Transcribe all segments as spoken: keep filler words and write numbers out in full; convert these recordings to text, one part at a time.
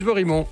Borimont.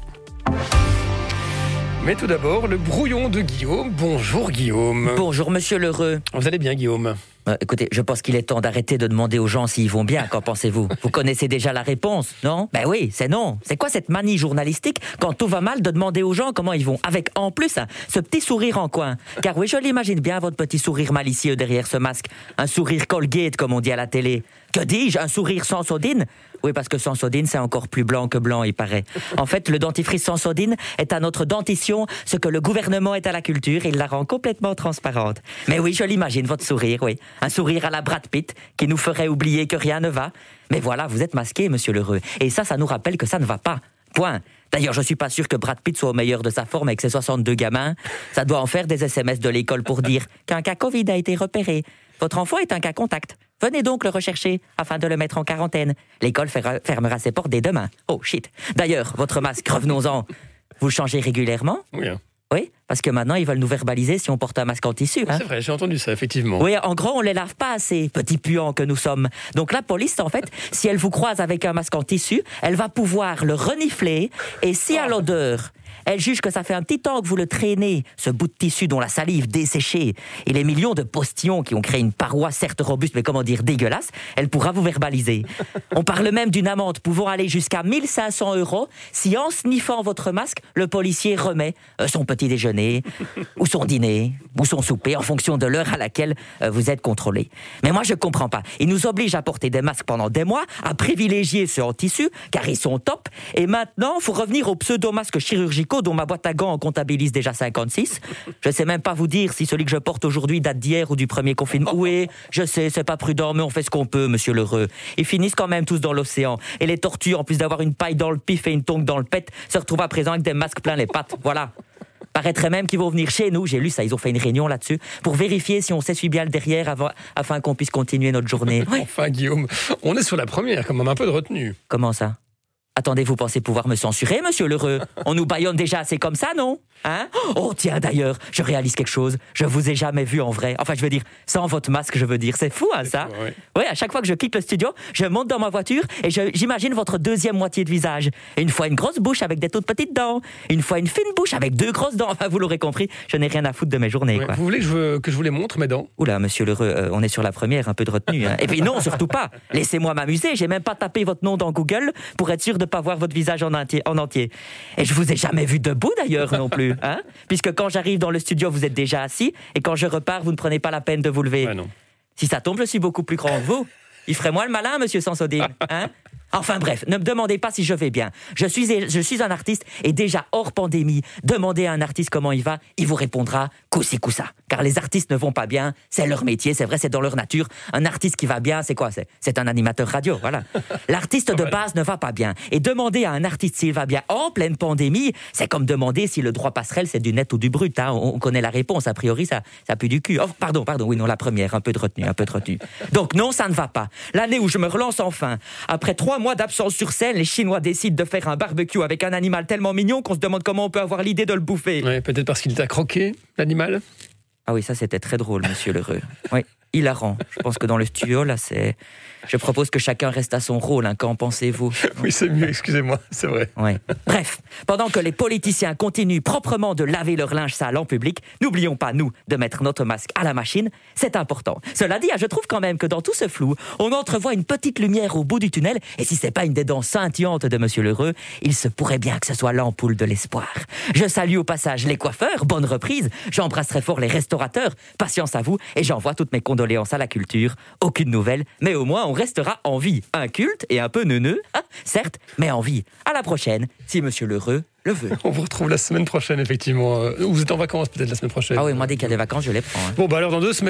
Mais tout d'abord, le brouillon de Guillaume. Bonjour Guillaume. Bonjour Monsieur Lheureux. Vous allez bien Guillaume? Euh, écoutez, je pense qu'il est temps d'arrêter de demander aux gens s'ils vont bien, qu'en pensez-vous? Vous connaissez déjà la réponse, non? Ben oui, c'est non. C'est quoi cette manie journalistique, quand tout va mal, de demander aux gens comment ils vont? Avec en plus, hein, ce petit sourire en coin. Car oui, je l'imagine bien, votre petit sourire malicieux derrière ce masque. Un sourire Colgate, comme on dit à la télé. Que dis-je? Un sourire sans sodine? Oui, parce que sans sodine, c'est encore plus blanc que blanc, il paraît. En fait, le dentifrice sans sodine est à notre dentition ce que le gouvernement est à la culture. Il la rend complètement transparente. Mais oui, je l'imagine, votre sourire, oui. Un sourire à la Brad Pitt, qui nous ferait oublier que rien ne va. Mais voilà, vous êtes masqué, Monsieur Lheureux. Et ça, ça nous rappelle que ça ne va pas. Point. D'ailleurs, je suis pas sûr que Brad Pitt soit au meilleur de sa forme avec ses soixante-deux gamins. Ça doit en faire des S M S de l'école pour dire qu'un cas Covid a été repéré. Votre enfant est un cas contact. Venez donc le rechercher afin de le mettre en quarantaine. L'école fer- fermera ses portes dès demain. Oh shit. D'ailleurs, votre masque, revenons-en. Vous le changez régulièrement? Oui. Hein. Oui, parce que maintenant, ils veulent nous verbaliser si on porte un masque en tissu. Hein. C'est vrai, j'ai entendu ça, effectivement. Oui, en gros, on les lave pas assez, petits puants que nous sommes. Donc la police, en fait, si elle vous croise avec un masque en tissu, elle va pouvoir le renifler, et si à l'odeur, elle juge que ça fait un petit temps que vous le traînez, ce bout de tissu dont la salive desséchée, et les millions de postillons qui ont créé une paroi certes robuste, mais comment dire, dégueulasse, elle pourra vous verbaliser. On parle même d'une amende pouvant aller jusqu'à mille cinq cents euros si, en sniffant votre masque, le policier remet euh, son petit déjeuner, ou son dîner, ou son souper, en fonction de l'heure à laquelle euh, vous êtes contrôlé. Mais moi, je comprends pas. Ils nous obligent à porter des masques pendant des mois, à privilégier ceux en tissu, car ils sont top, et maintenant, il faut revenir aux pseudo-masques chirurgicaux dont ma boîte à gants en comptabilise déjà cinquante-six. Je sais même pas vous dire si celui que je porte aujourd'hui date d'hier ou du premier confinement. Oui, je sais, c'est pas prudent, mais on fait ce qu'on peut, Monsieur Lheureux. Ils finissent quand même tous dans l'océan. Et les tortues, en plus d'avoir une paille dans le pif et une tongue dans le pet, se retrouvent à présent avec des masques plein les pattes. Voilà. Paraîtrait même qu'ils vont venir chez nous, j'ai lu ça, ils ont fait une réunion là-dessus, pour vérifier si on s'essuie bien le derrière avant, afin qu'on puisse continuer notre journée. Oui. Enfin Guillaume, on est sur la première, quand même un peu de retenue. Comment ça? Attendez, vous pensez pouvoir me censurer, Monsieur Lheureux? On nous bâillonne déjà assez comme ça, non? Hein? Oh tiens, d'ailleurs, je réalise quelque chose. Je vous ai jamais vu en vrai. Enfin, je veux dire, sans votre masque, je veux dire. C'est fou, hein, ça? Oui, ouais, à chaque fois que je quitte le studio, je monte dans ma voiture et je, j'imagine votre deuxième moitié de visage. Une fois une grosse bouche avec des toutes petites dents. Une fois une fine bouche avec deux grosses dents. Enfin, vous l'aurez compris, je n'ai rien à foutre de mes journées, oui. quoi. Vous voulez que je, veux, que je vous les montre, mes dents? Oula, Monsieur Lheureux, euh, on est sur la première, un peu de retenue. Hein. Et puis non, surtout pas. Laissez-moi m'amuser. J'ai même pas tapé votre nom dans Google pour être sûr de pas voir votre visage en entier. En entier. Et je vous ai jamais vu debout d'ailleurs non plus, hein? Puisque quand j'arrive dans le studio, vous êtes déjà assis, et quand je repars, vous ne prenez pas la peine de vous lever. Ouais, non. Si ça tombe, je suis beaucoup plus grand que vous. Il ferait moins le malin, Monsieur Sansodine, hein? Enfin bref, ne me demandez pas si je vais bien. Je suis, je suis un artiste et déjà hors pandémie, demandez à un artiste comment il va, il vous répondra coussi coussa. Car les artistes ne vont pas bien, c'est leur métier, c'est vrai, c'est dans leur nature. Un artiste qui va bien, c'est quoi? C'est, c'est un animateur radio, voilà. L'artiste de base ne va pas bien. Et demander à un artiste s'il va bien en pleine pandémie, c'est comme demander si le droit passerelle c'est du net ou du brut. Hein. On, on connaît la réponse, a priori ça, ça pue du cul. Oh, pardon, pardon, oui, non, la première, un peu de retenue, un peu de retenue. Donc non, ça ne va pas. L'année où je me relance enfin, après trois mois d'absence sur scène, les Chinois décident de faire un barbecue avec un animal tellement mignon qu'on se demande comment on peut avoir l'idée de le bouffer. Ouais, peut-être parce qu'il t'a croqué, l'animal. Ah oui, ça c'était très drôle, Monsieur Lheureux. Oui, hilarant. Je pense que dans le studio, là, c'est... Je propose que chacun reste à son rôle, hein. Qu'en pensez-vous? Oui, c'est mieux, excusez-moi, c'est vrai. Ouais. Bref, pendant que les politiciens continuent proprement de laver leur linge sale en public, n'oublions pas, nous, de mettre notre masque à la machine, c'est important. Cela dit, je trouve quand même que dans tout ce flou, on entrevoit une petite lumière au bout du tunnel, et si c'est pas une des dents scintillantes de Monsieur Lheureux, il se pourrait bien que ce soit l'ampoule de l'espoir. Je salue au passage les coiffeurs, bonne reprise, j'embrasse très fort les restaurateurs, patience à vous, et j'envoie toutes mes condoléances à la culture. Aucune nouvelle, mais au moins on restera en vie. Inculte et un peu neuneux, hein, certes, mais en vie. À la prochaine, si Monsieur Lheureux le veut. On vous retrouve la semaine prochaine, effectivement. Vous êtes en vacances peut-être la semaine prochaine. Ah oui, moi dès qu'il y a des vacances, je les prends. Hein. Bon, bah alors dans deux semaines.